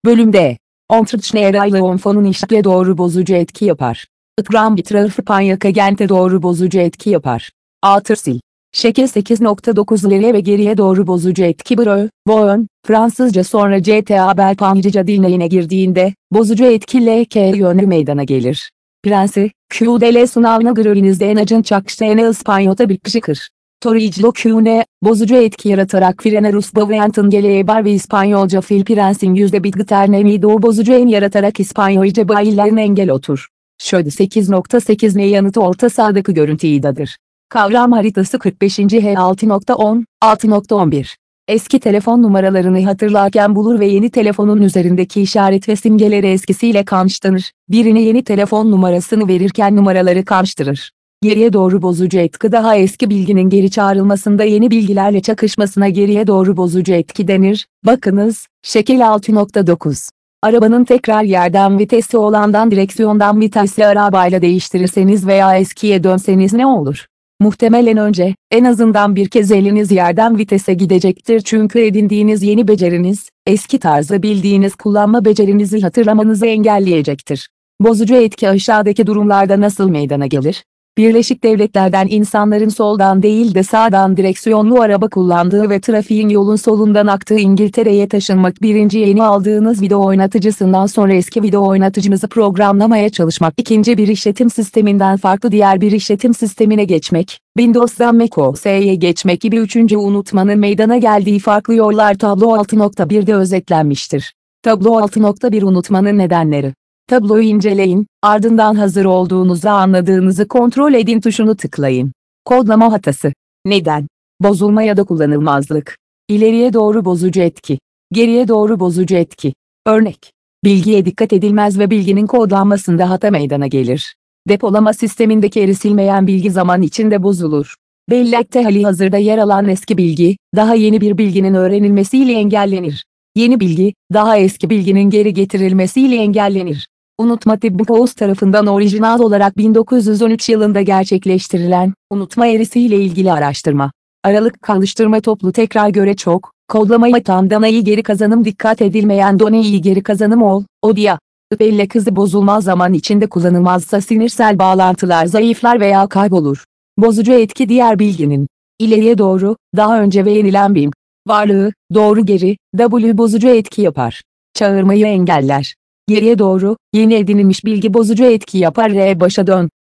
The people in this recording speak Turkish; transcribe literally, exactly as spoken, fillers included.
Bölümde Ontreçneerayla onfonun işle doğru bozucu etki yapar. Ikram bir tarafı panyaka gente doğru bozucu etki yapar. Atırsil. Şekel sekiz nokta dokuz ileri ve geriye doğru bozucu etki bro, boön, Fransızca sonra C T A Belpancıca diline yine girdiğinde, bozucu etki L K yönlü meydana gelir. Prensi, Q D L sınavına görevlinizde en acın çakşene İspanyol'da bir kışıkır. Toriclo Q N, bozucu etki yaratarak frene Rus Bavent'ın geleğe ve İspanyolca fil prensin yüzde bitgiternevi doğu bozucu en yaratarak İspanyolca bayillerin engel otur. Şöyle sekiz nokta sekiz ne yanıtı orta sağdaki görüntü idadır. Kavram haritası kırk beşinci H altı nokta on, altı nokta on bir. Eski telefon numaralarını hatırlarken bulur ve yeni telefonun üzerindeki işaret ve simgeleri eskisiyle kançtanır. Birine yeni telefon numarasını verirken numaraları kançtırır. Geriye doğru bozucu etki daha eski bilginin geri çağrılmasında yeni bilgilerle çakışmasına geriye doğru bozucu etki denir. Bakınız, şekil altı nokta dokuz. Arabanın tekrar yerden vitesi olandan direksiyondan vitesli arabayla değiştirirseniz veya eskiye dönseniz ne olur? Muhtemelen önce, en azından bir kez eliniz yerden vitese gidecektir çünkü edindiğiniz yeni beceriniz, eski tarzı bildiğiniz kullanma becerinizi hatırlamanızı engelleyecektir. Bozucu etki aşağıdaki durumlarda nasıl meydana gelir? Birleşik Devletler'den insanların soldan değil de sağdan direksiyonlu araba kullandığı ve trafiğin yolun solundan aktığı İngiltere'ye taşınmak. Birinci yeni aldığınız video oynatıcısından sonra eski video oynatıcınızı programlamaya çalışmak. İkinci bir işletim sisteminden farklı diğer bir işletim sistemine geçmek. Windows'dan macOS'e geçmek gibi üçüncü unutmanın meydana geldiği farklı yollar tablo altı nokta birde özetlenmiştir. Tablo altı nokta bir unutmanın nedenleri. Tabloyu inceleyin, ardından hazır olduğunuzu anladığınızı kontrol edin tuşunu tıklayın. Kodlama hatası. Neden? Bozulma ya da kullanılmazlık. İleriye doğru bozucu etki. Geriye doğru bozucu etki. Örnek. Bilgiye dikkat edilmez ve bilginin kodlanmasında hata meydana gelir. Depolama sistemindeki erisilmeyen bilgi zaman içinde bozulur. Bellekte halihazırda yer alan eski bilgi, daha yeni bir bilginin öğrenilmesiyle engellenir. Yeni bilgi, daha eski bilginin geri getirilmesiyle engellenir. Unutma Tibbukos tarafından orijinal olarak bin dokuz yüz on üç yılında gerçekleştirilen, unutma eğrisiyle ilgili araştırma. Aralık kalıştırma toplu tekrar göre çok, kodlamayı tam danayı geri kazanım dikkat edilmeyen doneyi geri kazanım ol, odia. Bellek hızı bozulmaz zaman içinde kullanılmazsa sinirsel bağlantılar zayıflar veya kaybolur. Bozucu etki diğer bilginin. İleriye doğru, daha önce ve yenilen bir varlığı, doğru geri, W bozucu etki yapar. Çağırmayı engeller. Geriye doğru, yeni edinilmiş bilgi bozucu etki yapar. R başa dön.